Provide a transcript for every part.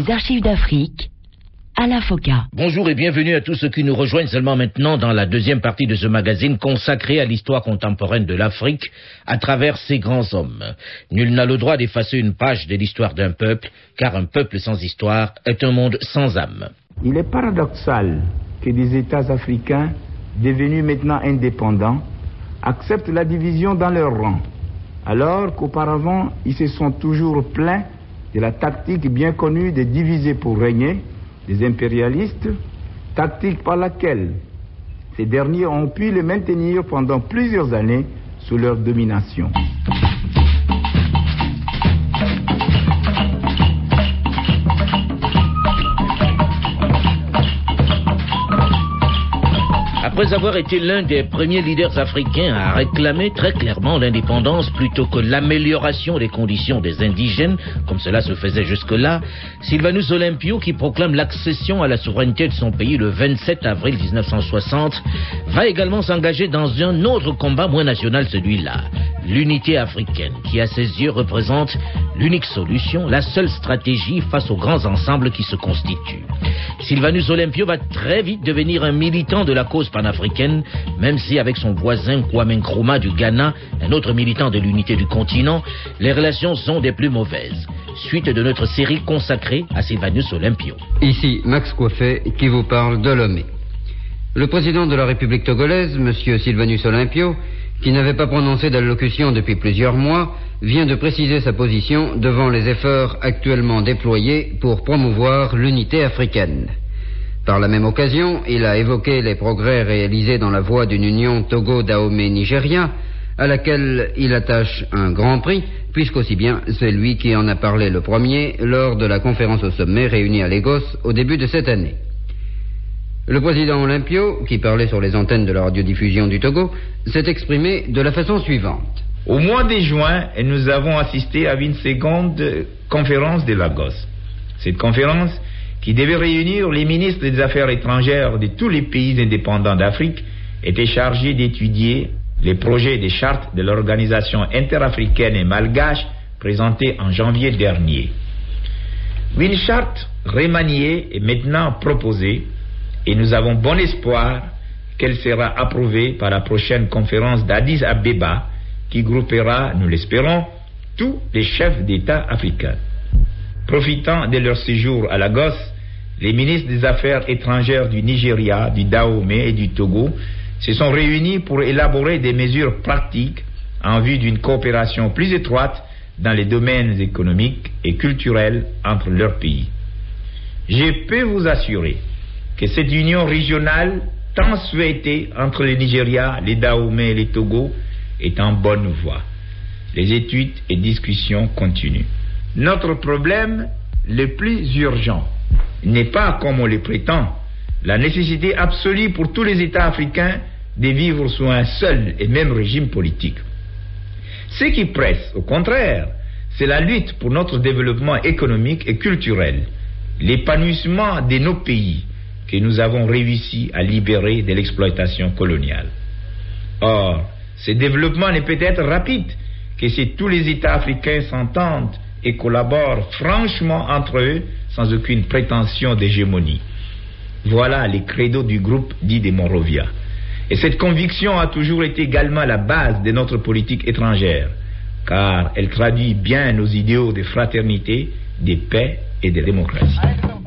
Les archives d'Afrique, Alain Foka. Bonjour et bienvenue à tous ceux qui nous rejoignent seulement maintenant dans la deuxième partie de ce magazine consacré à l'histoire contemporaine de l'Afrique à travers ses grands hommes. Nul n'a le droit d'effacer une page de l'histoire d'un peuple, car un peuple sans histoire est un monde sans âme. Il est paradoxal que des États africains, devenus maintenant indépendants, acceptent la division dans leurs rangs, alors qu'auparavant, ils se sont toujours plaints de la tactique bien connue de diviser pour régner, des impérialistes, tactique par laquelle ces derniers ont pu les maintenir pendant plusieurs années sous leur domination. Après avoir été l'un des premiers leaders africains à réclamer très clairement l'indépendance plutôt que l'amélioration des conditions des indigènes, comme cela se faisait jusque-là, Sylvanus Olympio, qui proclame l'accession à la souveraineté de son pays le 27 avril 1960, va également s'engager dans un autre combat moins national, celui-là, l'unité africaine, qui à ses yeux représente l'unique solution, la seule stratégie face aux grands ensembles qui se constituent. Sylvanus Olympio va très vite devenir un militant de la cause panafricaine, même si avec son voisin Kwame Nkrumah du Ghana, un autre militant de l'unité du continent, les relations sont des plus mauvaises. Suite de notre série consacrée à Sylvanus Olympio. Ici Max Coiffet qui vous parle de Lomé. Le président de la République togolaise, M. Sylvanus Olympio, qui n'avait pas prononcé d'allocution depuis plusieurs mois, vient de préciser sa position devant les efforts actuellement déployés pour promouvoir l'unité africaine. Par la même occasion, il a évoqué les progrès réalisés dans la voie d'une union Togo-Dahomey-Nigéria, à laquelle il attache un grand prix, puisqu'aussi bien c'est lui qui en a parlé le premier lors de la conférence au sommet réunie à Lagos au début de cette année. Le président Olympio, qui parlait sur les antennes de la radiodiffusion du Togo, s'est exprimé de la façon suivante. Au mois de juin, nous avons assisté à une seconde conférence de Lagos. Cette conférence, qui devait réunir les ministres des Affaires étrangères de tous les pays indépendants d'Afrique, était chargée d'étudier les projets des chartes de l'organisation interafricaine et malgache présentée en janvier dernier. Une charte remaniée est maintenant proposée et nous avons bon espoir qu'elle sera approuvée par la prochaine conférence d'Addis Abeba qui groupera, nous l'espérons, tous les chefs d'État africains. Profitant de leur séjour à Lagos, les ministres des Affaires étrangères du Nigeria, du Dahomey et du Togo se sont réunis pour élaborer des mesures pratiques en vue d'une coopération plus étroite dans les domaines économiques et culturels entre leurs pays. Je peux vous assurer que cette union régionale tant souhaitée entre le Nigeria, les Dahomey et les Togo est en bonne voie. Les études et discussions continuent. Notre problème le plus urgent n'est pas, comme on le prétend, la nécessité absolue pour tous les États africains de vivre sous un seul et même régime politique. Ce qui presse, au contraire, c'est la lutte pour notre développement économique et culturel, l'épanouissement de nos pays que nous avons réussi à libérer de l'exploitation coloniale. Or, ce développement ne peut être rapide que si tous les États africains s'entendent et collaborent franchement entre eux sans aucune prétention d'hégémonie. Voilà les credos du groupe dit de Monrovia. Et cette conviction a toujours été également la base de notre politique étrangère, car elle traduit bien nos idéaux de fraternité, de paix et de démocratie.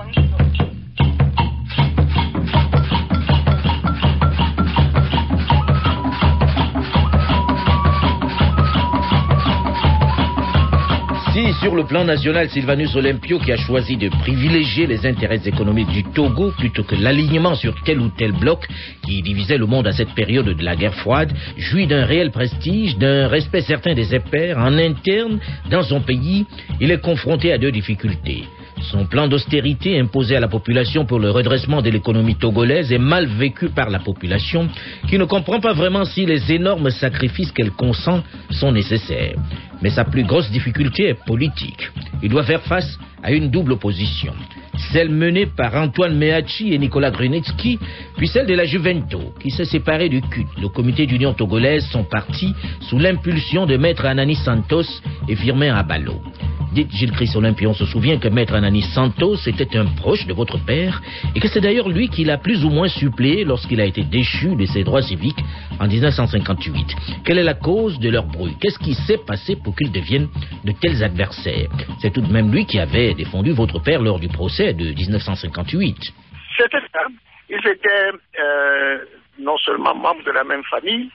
Sur le plan national, Sylvanus Olympio, qui a choisi de privilégier les intérêts économiques du Togo plutôt que l'alignement sur tel ou tel bloc qui divisait le monde à cette période de la guerre froide, jouit d'un réel prestige, d'un respect certain des pairs en interne dans son pays. Il est confronté à deux difficultés. Son plan d'austérité imposé à la population pour le redressement de l'économie togolaise est mal vécu par la population qui ne comprend pas vraiment si les énormes sacrifices qu'elle consent sont nécessaires. Mais sa plus grosse difficulté est politique. Il doit faire face à une double opposition. celle menée par Antoine Meachi et Nicolas Grunitzky, puis celle de la Juvento, qui s'est séparée du CUT, le comité d'union togolaise, son parti, sous l'impulsion de Maître Anani Santos et Firmin Abalo. Dites, Gilles-Christ Olympion se souvient que Maître Anani Santos était un proche de votre père et que c'est d'ailleurs lui qui l'a plus ou moins suppléé lorsqu'il a été déchu de ses droits civiques en 1958. Quelle est la cause de leur brouille? Qu'est-ce qui s'est passé pour qu'ils deviennent de tels adversaires? C'est tout de même lui qui avait défendu votre père lors du procès de 1958. C'était ça. Ils étaient non seulement membres de la même famille,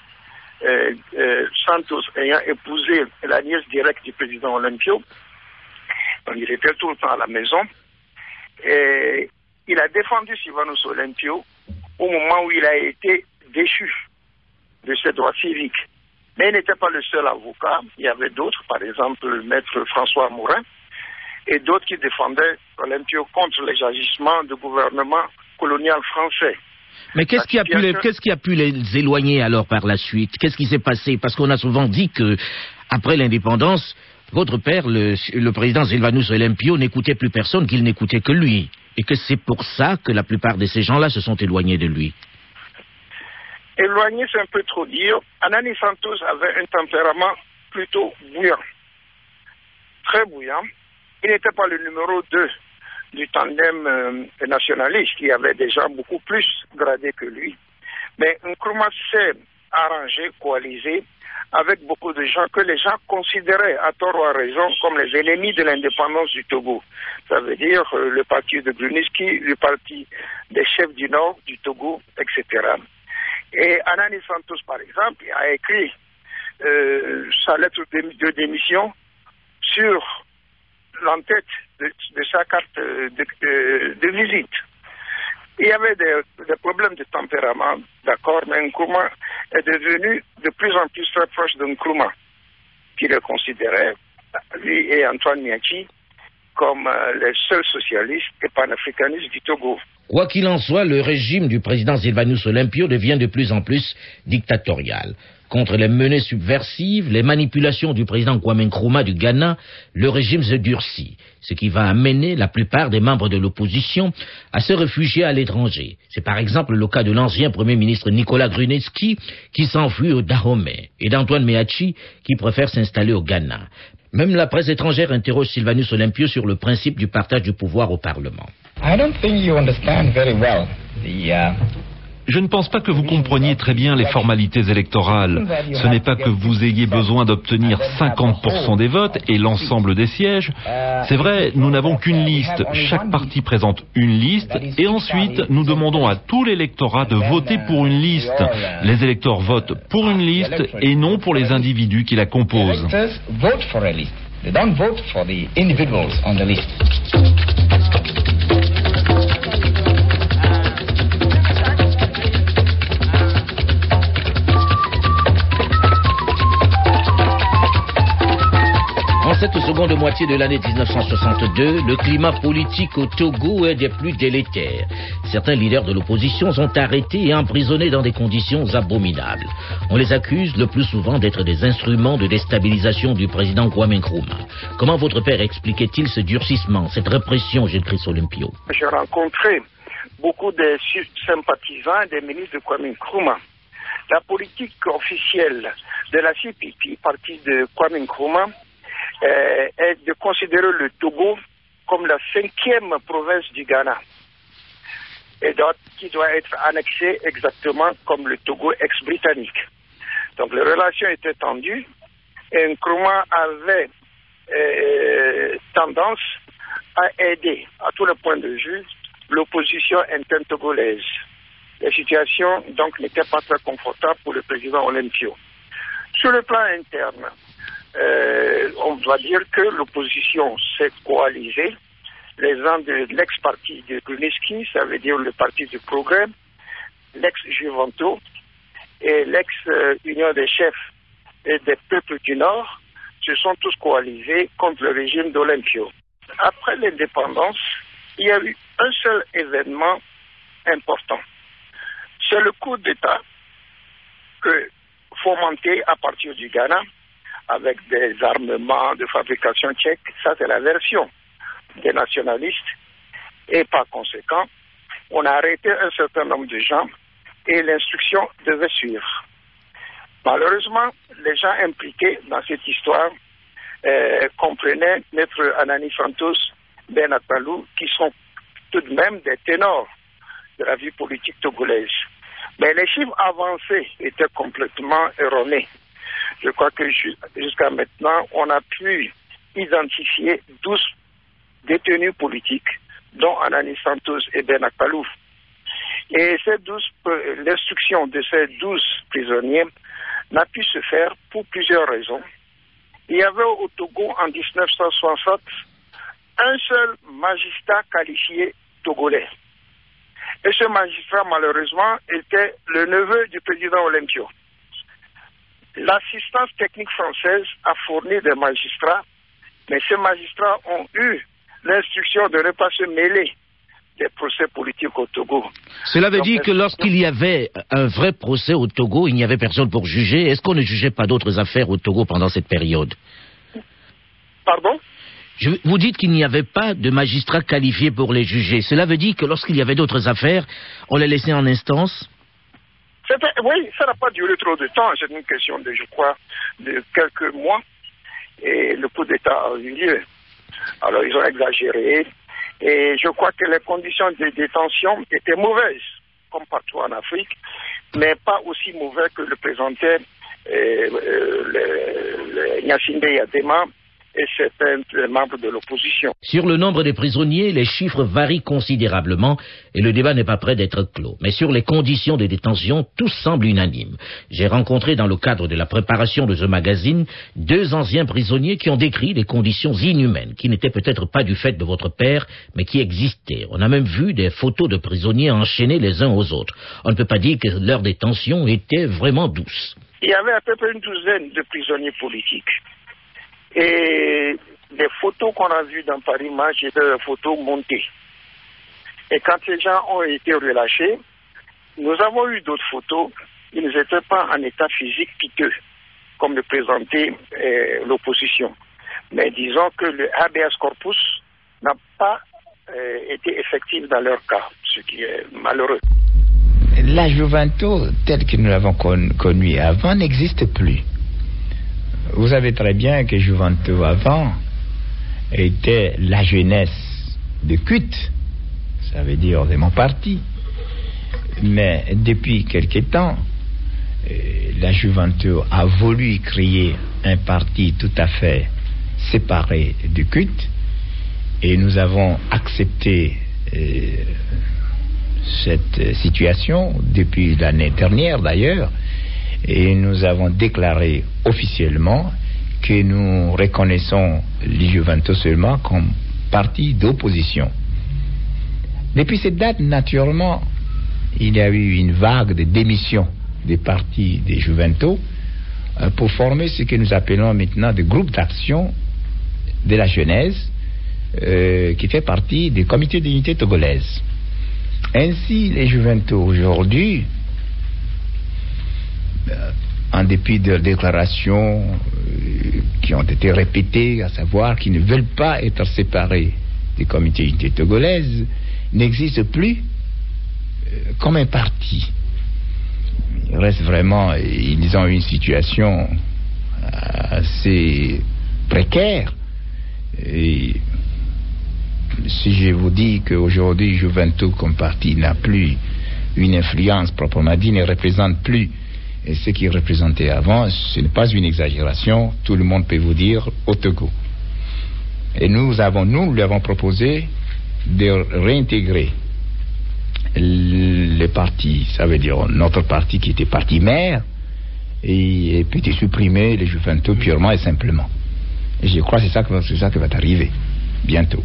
Santos ayant épousé la nièce directe du président Olympio. Donc il était tout le temps à la maison. Et il a défendu Sylvanus Olympio au moment où il a été déchu de ses droits civiques. Mais il n'était pas le seul avocat. Il y avait d'autres, par exemple le maître François Mourin, et d'autres qui défendaient Olympio contre les agissements du gouvernement colonial français. Mais qu'est-ce qui a pu les éloigner alors par la suite? Qu'est-ce qui s'est passé? Parce qu'on a souvent dit que, après l'indépendance, votre père, le président Sylvanus Olympio, n'écoutait plus personne, qu'il n'écoutait que lui. Et que c'est pour ça que la plupart de ces gens-là se sont éloignés de lui. Éloigné, c'est un peu trop dire. Anani Santos avait un tempérament plutôt bouillant. Très bouillant. Il n'était pas le numéro 2 du tandem nationaliste, qui avait déjà beaucoup plus gradé que lui. Mais Nkrumah s'est arrangé, coalisé, avec beaucoup de gens que les gens considéraient, à tort ou à raison, comme les ennemis de l'indépendance du Togo. Ça veut dire le parti de Grunitzky, le parti des chefs du Nord, du Togo, etc. Et Anani Santos, par exemple, a écrit sa lettre de démission sur l'entête de sa carte de visite. Il y avait des problèmes de tempérament, d'accord, mais Nkrumah est devenu de plus en plus très proche de Nkrumah, qui le considérait, lui et Antoine Meachi, comme les seuls socialistes et panafricanistes du Togo. Quoi qu'il en soit, le régime du président Sylvanus Olympio devient de plus en plus dictatorial. Contre les menées subversives, les manipulations du président Kwame Nkrumah du Ghana, le régime se durcit, ce qui va amener la plupart des membres de l'opposition à se réfugier à l'étranger. C'est par exemple le cas de l'ancien premier ministre Nicolas Grunitzky qui s'enfuit au Dahomey et d'Antoine Meachi qui préfère s'installer au Ghana. Même la presse étrangère interroge Sylvanus Olympio sur le principe du partage du pouvoir au Parlement. Je ne pense pas que vous compreniez très bien les formalités électorales. Ce n'est pas que vous ayez besoin d'obtenir 50% des votes et l'ensemble des sièges. C'est vrai, nous n'avons qu'une liste. Chaque parti présente une liste et ensuite nous demandons à tout l'électorat de voter pour une liste. Les électeurs votent pour une liste et non pour les individus qui la composent. En cette seconde moitié de l'année 1962, le climat politique au Togo est des plus délétères. Certains leaders de l'opposition sont arrêtés et emprisonnés dans des conditions abominables. On les accuse le plus souvent d'être des instruments de déstabilisation du président Kwame Nkrumah. Comment votre père expliquait-il ce durcissement, cette répression, Gilles-Christ Olympio? J'ai rencontré beaucoup de sympathisants des ministres de Kwame Nkrumah. La politique officielle de la CPP, parti de Kwame Nkrumah, est de considérer le Togo comme la 5e province du Ghana et qui doit être annexée exactement comme le Togo ex-britannique. Donc les relations étaient tendues et Nkrumah avait tendance à aider à tous les points de vue l'opposition interne togolaise. La situation donc n'était pas très confortable pour le président Olympio. Sur le plan interne, on doit dire que l'opposition s'est coalisée. Les gens de l'ex-parti de Grunitzky, ça veut dire le parti du progrès, l'ex-Juvento et l'ex-Union des chefs et des peuples du Nord se sont tous coalisés contre le régime d'Olympio. Après l'indépendance, il y a eu un seul événement important. C'est le coup d'État fomenté à partir du Ghana avec des armements de fabrication tchèque. Ça, c'est la version des nationalistes. Et par conséquent, on a arrêté un certain nombre de gens et l'instruction devait suivre. Malheureusement, les gens impliqués dans cette histoire comprenaient Maître Anani Santos, Ben Akpalou, qui sont tout de même des ténors de la vie politique togolaise. Mais les chiffres avancés étaient complètement erronés. Je crois que jusqu'à maintenant, on a pu identifier 12 détenus politiques, dont Anani Santos et Ben Akpalou. Et l'instruction de ces 12 prisonniers n'a pu se faire pour plusieurs raisons. Il y avait au Togo en 1960 un seul magistrat qualifié togolais. Et ce magistrat, malheureusement, était le neveu du président Olympio. L'assistance technique française a fourni des magistrats, mais ces magistrats ont eu l'instruction de ne pas se mêler des procès politiques au Togo. Cela veut dire que lorsqu'il y avait un vrai procès au Togo, il n'y avait personne pour juger. Est-ce qu'on ne jugeait pas d'autres affaires au Togo pendant cette période? Pardon? Vous dites qu'il n'y avait pas de magistrats qualifiés pour les juger. Cela veut dire que lorsqu'il y avait d'autres affaires, on les laissait en instance? Oui, ça n'a pas duré trop de temps. C'est une question de, je crois, de quelques mois. Et le coup d'État a eu lieu. Alors, ils ont exagéré. Et je crois que les conditions de détention étaient mauvaises, comme partout en Afrique, mais pas aussi mauvaises que le présentait Gnassingbé Yadema et certains membres de l'opposition. Sur le nombre des prisonniers, les chiffres varient considérablement et le débat n'est pas près d'être clos. Mais sur les conditions de détention, tout semble unanime. J'ai rencontré dans le cadre de la préparation de ce magazine 2 anciens prisonniers qui ont décrit des conditions inhumaines, qui n'étaient peut-être pas du fait de votre père, mais qui existaient. On a même vu des photos de prisonniers enchaînés les uns aux autres. On ne peut pas dire que leur détention était vraiment douce. Il y avait à peu près une douzaine de prisonniers politiques. Et les photos qu'on a vues dans Paris Match étaient des photos montées. Et quand les gens ont été relâchés, nous avons eu d'autres photos. Ils n'étaient pas en état physique piteux, comme le présentait l'opposition. Mais disons que le habeas corpus n'a pas été effectif dans leur cas, ce qui est malheureux. La Juventus, telle que nous l'avons connue avant, n'existe plus. Vous savez très bien que Juventus avant était la jeunesse de culte, ça veut dire de mon parti. Mais depuis quelque temps, la Juventus a voulu créer un parti tout à fait séparé du culte et nous avons accepté cette situation depuis l'année dernière d'ailleurs. Et nous avons déclaré officiellement que nous reconnaissons les Juventus seulement comme parti d'opposition. Depuis cette date, naturellement, il y a eu une vague de démission des partis des Juventus pour former ce que nous appelons maintenant des groupes d'action de la jeunesse qui fait partie du comité d'unité togolaise. Ainsi, les Juventus aujourd'hui, en dépit de déclarations qui ont été répétées, à savoir qu'ils ne veulent pas être séparés du comité d'unité togolaise, n'existent plus comme un parti. Il reste vraiment, ils ont une situation assez précaire. Et si je vous dis qu'aujourd'hui Juventus comme parti n'a plus une influence proprement dit, ne représente plus ce qu'il représentait avant, ce n'est pas une exagération, tout le monde peut vous dire au Togo. Et nous lui avons proposé de réintégrer les partis, ça veut dire notre parti qui était parti mère, et puis de supprimer les Juventus purement et simplement. Et je crois que c'est ça qui va arriver bientôt.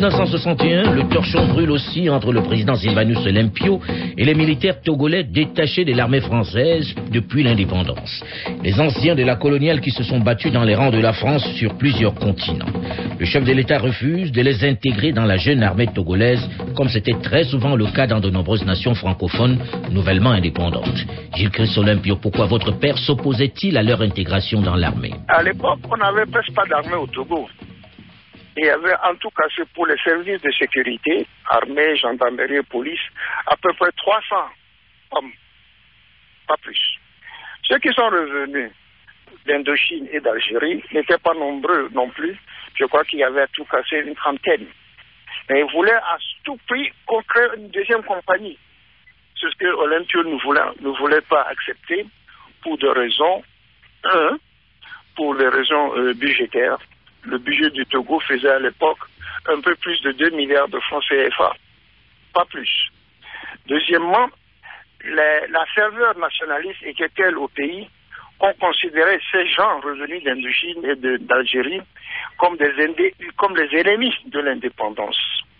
1961, le torchon brûle aussi entre le président Sylvanus Olympio et les militaires togolais détachés de l'armée française depuis l'indépendance. Les anciens de la coloniale qui se sont battus dans les rangs de la France sur plusieurs continents. Le chef de l'État refuse de les intégrer dans la jeune armée togolaise, comme c'était très souvent le cas dans de nombreuses nations francophones nouvellement indépendantes. Gilles-Christ Olympio, pourquoi votre père s'opposait-il à leur intégration dans l'armée? À l'époque, on n'avait presque pas d'armée au Togo. Il y avait en tout cas pour les services de sécurité, armée, gendarmerie et police, à peu près 300 hommes, pas plus. Ceux qui sont revenus d'Indochine et d'Algérie n'étaient pas nombreux non plus. Je crois qu'il y avait à tout casser une trentaine. Mais ils voulaient à tout prix qu'on crée une deuxième compagnie. C'est ce que Olympio ne voulait pas accepter pour deux raisons. Un, pour les raisons budgétaires. Le budget du Togo faisait à l'époque un peu plus de 2 milliards de francs CFA. Pas plus. Deuxièmement, la ferveur nationaliste était telle au pays qu'on considérait ces gens revenus d'Indochine et d'Algérie comme les ennemis de l'indépendance.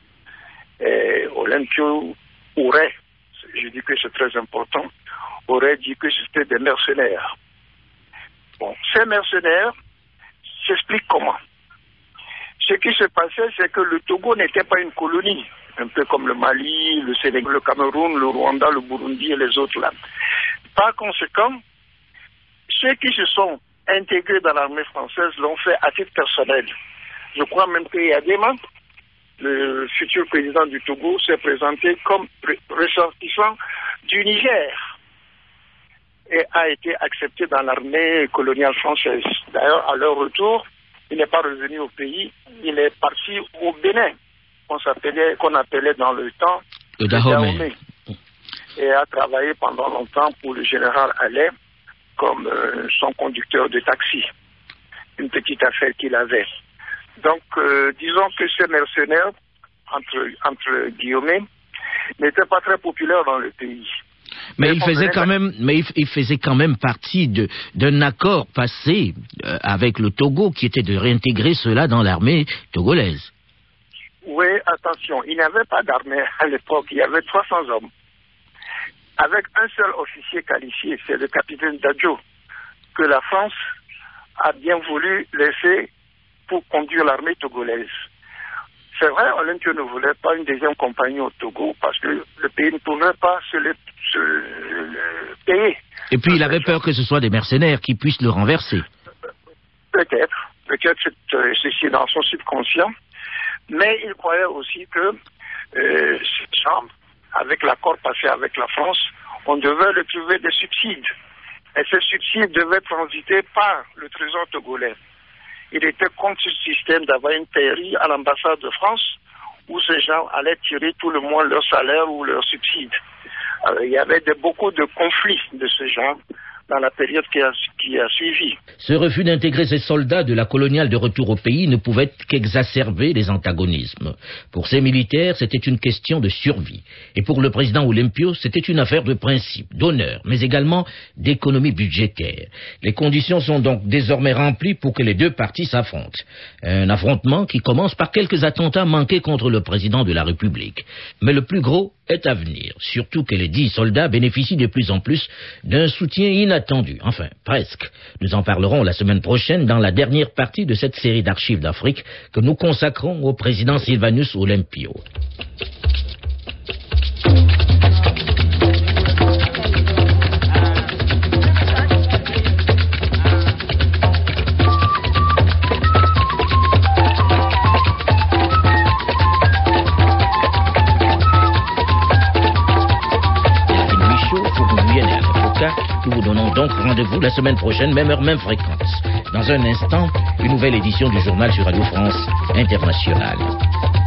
Olympio aurait, je dis que c'est très important, aurait dit que c'était des mercenaires. Bon, ces mercenaires s'expliquent comment. Ce qui se passait, c'est que le Togo n'était pas une colonie, un peu comme le Mali, le Sénégal, le Cameroun, le Rwanda, le Burundi et les autres là. Par conséquent, ceux qui se sont intégrés dans l'armée française l'ont fait à titre personnel. Je crois même qu'il y a des membres. Le futur président du Togo s'est présenté comme ressortissant du Niger et a été accepté dans l'armée coloniale française. D'ailleurs, à leur retour, il n'est pas revenu au pays, il est parti au Bénin, qu'on appelait dans le temps le Dahomey, et a travaillé pendant longtemps pour le général Allais comme son conducteur de taxi, une petite affaire qu'il avait. Donc, disons que ces mercenaires, entre guillemets, n'étaient pas très populaires dans le pays. Mais il faisait quand même partie d'un accord passé avec le Togo qui était de réintégrer cela dans l'armée togolaise. Oui, attention, il n'y avait pas d'armée à l'époque, il y avait 300 hommes. Avec un seul officier qualifié, c'est le capitaine Dadjo, que la France a bien voulu laisser pour conduire l'armée togolaise. C'est vrai, Olympio ne voulait pas une deuxième compagnie au Togo parce que le pays ne pouvait pas se payer. Et puis il avait peur que ce soit des mercenaires qui puissent le renverser. Peut-être ceci dans son subconscient, mais il croyait aussi que ces gens, avec l'accord passé avec la France, on devait retrouver des subsides. Et ces subsides devaient transiter par le trésor togolais. Il était contre ce système d'avoir une pairie à l'ambassade de France où ces gens allaient tirer tout le mois leur salaire ou leur subside. Alors, il y avait beaucoup de conflits de ce genre dans la période qui a suivi. Ce refus d'intégrer ces soldats de la coloniale de retour au pays ne pouvait qu'exacerber les antagonismes. Pour ces militaires, c'était une question de survie. Et pour le président Olympio, c'était une affaire de principe, d'honneur, mais également d'économie budgétaire. Les conditions sont donc désormais remplies pour que les deux parties s'affrontent. Un affrontement qui commence par quelques attentats manqués contre le président de la République. Mais le plus gros est à venir, surtout que les 10 soldats bénéficient de plus en plus d'un soutien inattendu, enfin presque. Nous en parlerons la semaine prochaine dans la dernière partie de cette série d'archives d'Afrique que nous consacrons au président Sylvanus Olympio. Nous vous donnons donc rendez-vous la semaine prochaine, même heure, même fréquence. Dans un instant, une nouvelle édition du journal sur Radio France Internationale.